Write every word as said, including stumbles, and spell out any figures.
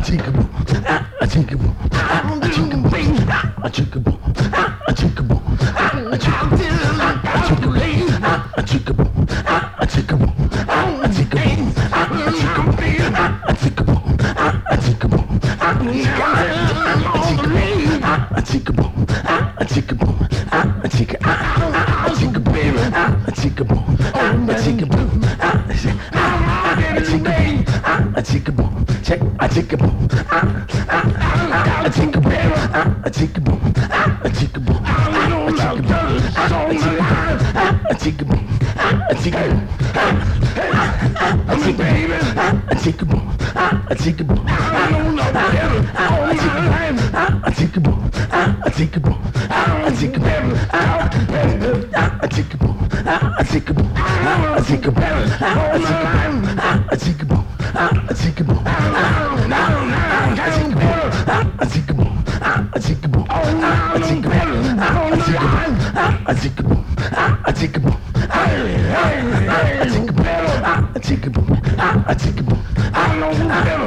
chickaboo, a chickaboo, a chickaboo, a chickaboo, a chickaboo, a chickaboo, a chickaboo, a chickaboo, a chickaboo, a chickaboo, a chickaboo, a chickaboo, a chickaboo, a chickaboo, a chick, a chickaboo, a chickaboo, a chickaboo, a chickaboo, a chickaboo, check, a chickaboo, a chickaboo, a chickaboo, a chickaboo, a chickaboo, a chickaboo, a chickaboo, a chickaboo, a chickaboo, a chickaboo, I don't know better all my life. A chickaboo, a chickaboo, a chickaboo, a chickaboo, a chickaboo, a chickaboo, all my life. A chickaboo, a chickaboo, a chickaboo, a chickaboo, a chickaboo, a chickaboo, a chickaboo, a chickaboo, a chickaboo, a chickaboo, a chickaboo, I know better.